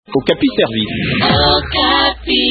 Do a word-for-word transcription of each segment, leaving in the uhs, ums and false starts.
Okapi Service. Okapi,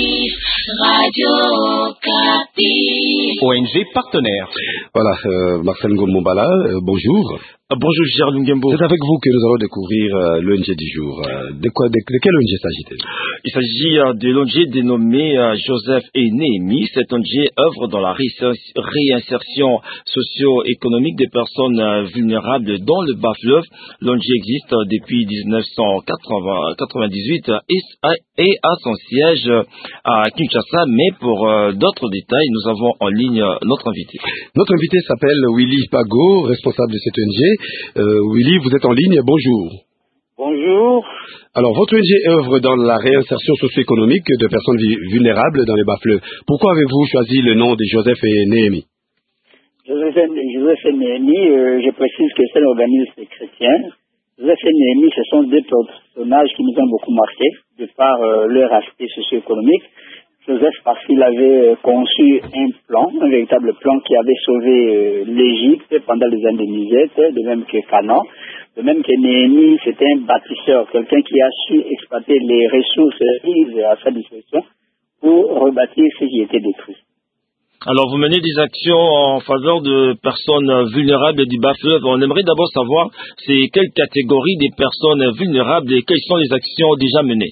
Radio Okapi. O N G partenaire. Voilà, euh, Marcel Ngomombala, euh, bonjour. Bonjour Gérard Lungembo. C'est avec vous que nous allons découvrir euh, l'O N G du jour. Euh, de, quoi, de, de quel O N G s'agit-il? Il s'agit euh, de l'O N G dénommé euh, Joseph et Néhémie. Cet O N G œuvre dans la réinsertion socio-économique des personnes euh, vulnérables dans le bas-fleuve. L'O N G existe euh, depuis dix-neuf cent quatre-vingt-dix-huit euh, et, et a son siège euh, à Kinshasa. Mais pour euh, d'autres détails, nous avons en ligne euh, notre invité. Notre invité s'appelle Willy Pago, responsable de cet O N G. Euh, Willy, vous êtes en ligne, bonjour. Bonjour. Alors, votre O N G œuvre dans la réinsertion socio-économique de personnes vulnérables dans les bas-fleuves. Pourquoi avez-vous choisi le nom de Joseph et Néhémie? Joseph et, Joseph et Néhémie, euh, je précise que c'est l'organisme chrétien. Joseph et Néhémie, ce sont deux personnages qui nous ont beaucoup marqués de par euh, leur aspect socio-économique. Joseph, parce qu'il avait conçu un plan, un véritable plan qui avait sauvé euh, l'Égypte pendant les années de misette, de même que Canaan. De même que Néhémie, c'était un bâtisseur, quelqu'un qui a su exploiter les ressources mises à sa disposition pour rebâtir ce qui était détruit. Alors, vous menez des actions en faveur de personnes vulnérables du bas-fleuve. On aimerait d'abord savoir c'est quelle catégorie des personnes vulnérables et quelles sont les actions déjà menées.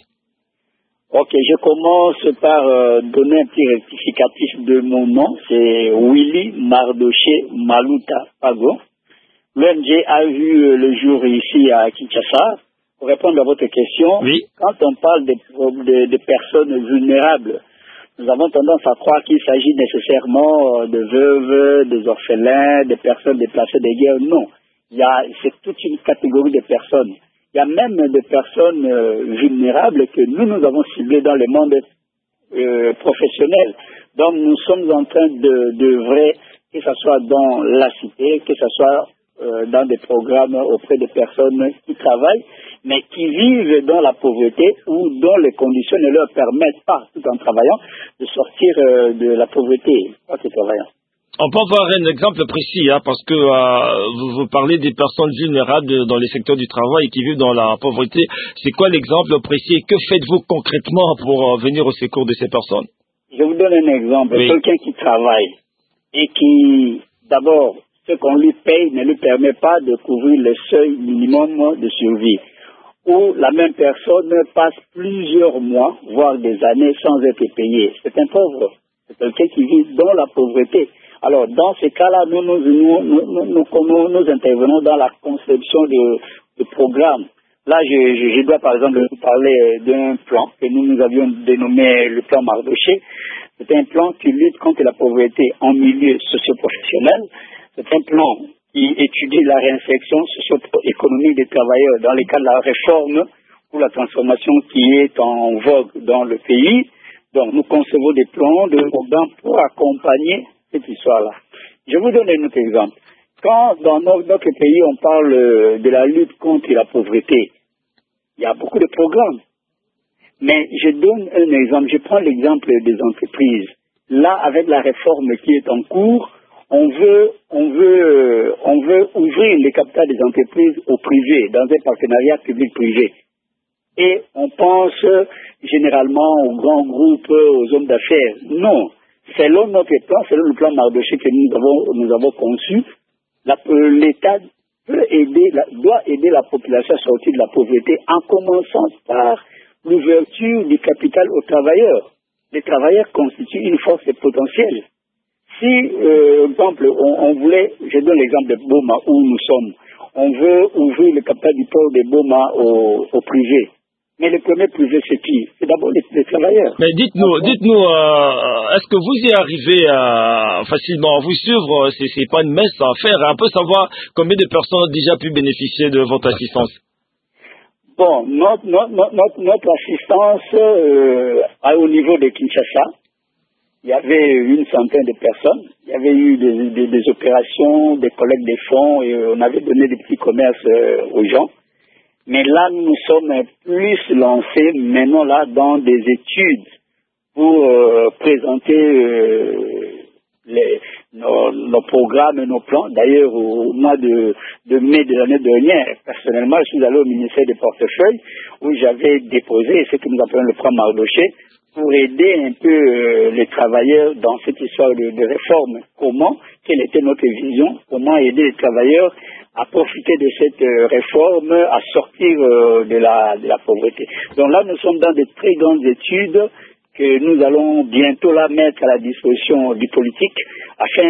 Ok, je commence par euh, donner un petit rectificatif de mon nom. C'est Willy Mardoché Maluta Pago. L'O N G a vu euh, le jour ici à Kinshasa. Pour répondre à votre question, oui. Quand on parle de, de, de personnes vulnérables, nous avons tendance à croire qu'il s'agit nécessairement de veuves, des orphelins, des personnes déplacées des guerres. Non, il y a, c'est toute une catégorie de personnes. Il y a même des personnes euh, vulnérables que nous, nous avons ciblées dans le monde euh, professionnel. Donc, nous sommes en train de, de vrai, que ce soit dans la cité, que ce soit euh, dans des programmes auprès des personnes qui travaillent, mais qui vivent dans la pauvreté ou dont les conditions ne leur permettent pas, tout en travaillant, de sortir euh, de la pauvreté, pas en travaillant. On peut avoir un exemple précis, hein, parce que euh, vous, vous parlez des personnes vulnérables dans les secteurs du travail et qui vivent dans la pauvreté. C'est quoi l'exemple précis et que faites-vous concrètement pour euh, venir au secours de ces personnes? Je vous donne un exemple. Oui. Quelqu'un qui travaille et qui, d'abord, ce qu'on lui paye ne lui permet pas de couvrir le seuil minimum de survie. Ou la même personne passe plusieurs mois, voire des années sans être payée. C'est un pauvre. C'est quelqu'un qui vit dans la pauvreté. Alors, dans ces cas-là, nous nous, nous, nous, nous, nous, nous intervenons dans la conception de, de programmes. Là, je, je, je dois par exemple vous parler d'un plan que nous nous avions dénommé le plan Mardoché. C'est un plan qui lutte contre la pauvreté en milieu socio-professionnel. C'est un plan qui étudie la réinsertion socio-économique des travailleurs dans le cadre de la réforme ou la transformation qui est en vogue dans le pays. Donc, nous concevons des plans de programmes pour accompagner cette histoire-là. Je vous donne un autre exemple. Quand dans notre pays, on parle de la lutte contre la pauvreté, il y a beaucoup de programmes. Mais je donne un exemple. Je prends l'exemple des entreprises. Là, avec la réforme qui est en cours, on veut, on veut, on veut ouvrir le capital des entreprises au privé, dans un partenariat public-privé. Et on pense généralement aux grands groupes, aux hommes d'affaires. Non. Selon notre plan, selon le plan Mardoché que nous avons, nous avons conçu, l'État peut aider, doit aider la population à sortir de la pauvreté en commençant par l'ouverture du capital aux travailleurs. Les travailleurs constituent une force potentielle. Si, euh, par exemple, on, on voulait, je donne l'exemple de Boma où nous sommes, on veut ouvrir le capital du port de Boma au, au privé. Mais le premier privé, c'est qui? C'est d'abord les, les travailleurs. Mais dites-nous, dites-nous, euh, est-ce que vous y arrivez euh, facilement à vous suivre? C'est, c'est pas une messe à faire. On peut savoir combien de personnes ont déjà pu bénéficier de votre assistance? Bon, notre, notre, notre, notre assistance euh, au niveau de Kinshasa, il y avait une centaine de personnes. Il y avait eu des, des, des opérations, des collectes de fonds et on avait donné des petits commerces euh, aux gens. Mais là, nous sommes plus lancés maintenant là dans des études pour euh, présenter euh, les, nos, nos programmes et nos plans. D'ailleurs, au, au mois de, de mai de l'année dernière, personnellement, je suis allé au ministère des portefeuilles où j'avais déposé ce que nous appelons le plan Mardoché pour aider un peu euh, les travailleurs dans cette histoire de, de réforme. Comment, quelle était notre vision, comment aider les travailleurs à profiter de cette euh, réforme, à sortir euh, de, la, de la pauvreté. Donc là, nous sommes dans de très grandes études que nous allons bientôt la mettre à la disposition du politique afin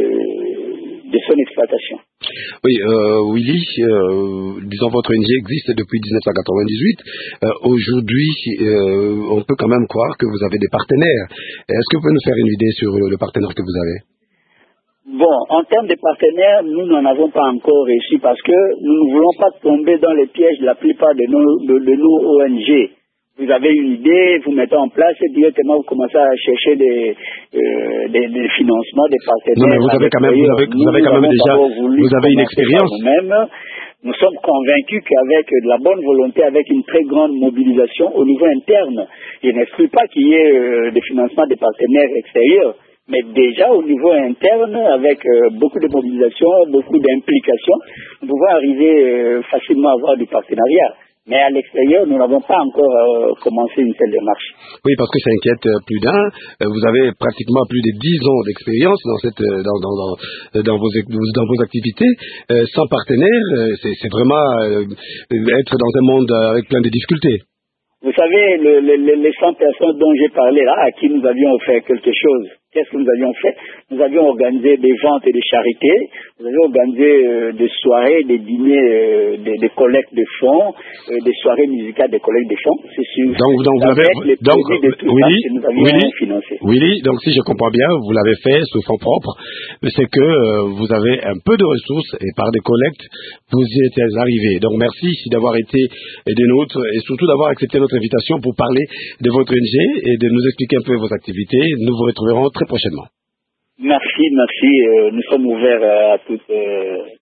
de, de son exploitation. Oui, euh, Willy, euh, disons votre O N G existe depuis dix-neuf cent quatre-vingt-dix-huit. Euh, Aujourd'hui, euh, on peut quand même croire que vous avez des partenaires. Est-ce que vous pouvez nous faire une idée sur le partenaire que vous avez? Bon, en termes de partenaires, nous n'en avons pas encore réussi parce que nous ne voulons pas tomber dans les pièges de la plupart de nos, de, de nos O N G. Vous avez une idée, vous mettez en place et directement vous commencez à chercher des, euh, des, des financements, des partenaires. Non, mais vous avez quand même, vous avez, vous avez quand même déjà, vous avez une expérience. Nous-mêmes, nous sommes convaincus qu'avec de la bonne volonté, avec une très grande mobilisation au niveau interne, je n'exclus pas qu'il y ait euh, des financements des partenaires extérieurs. Mais déjà au niveau interne, avec euh, beaucoup de mobilisation, beaucoup d'implication, nous pouvons arriver euh, facilement à avoir du partenariat. Mais à l'extérieur, nous n'avons pas encore euh, commencé une telle démarche. Oui, parce que ça inquiète euh, plus d'un. Euh, vous avez pratiquement plus de dix ans d'expérience dans cette, euh, dans, dans, dans, dans, vos, dans vos activités. Euh, sans partenaire, euh, c'est, c'est vraiment euh, être dans un monde avec plein de difficultés. Vous savez, le, le, les cent personnes dont j'ai parlé là, à qui nous avions offert quelque chose, qu'est-ce que nous avions fait? Nous avions organisé des ventes et des charités, nous avions organisé euh, des soirées, des dîners, euh, des, des collectes de fonds, euh, des soirées musicales, des collectes de fonds. C'est sûr. Donc, donc vous avez, les donc, de tout Willy, ça que nous avions Willy, financé. Willy, donc si je comprends bien, vous l'avez fait sous fonds propres, c'est que euh, vous avez un peu de ressources et par des collectes, vous y êtes arrivés. Donc merci d'avoir été des nôtres et surtout d'avoir accepté notre invitation pour parler de votre O N G et de nous expliquer un peu vos activités. Nous vous retrouverons très prochainement. Merci, merci. Euh, nous sommes ouverts à toute... Euh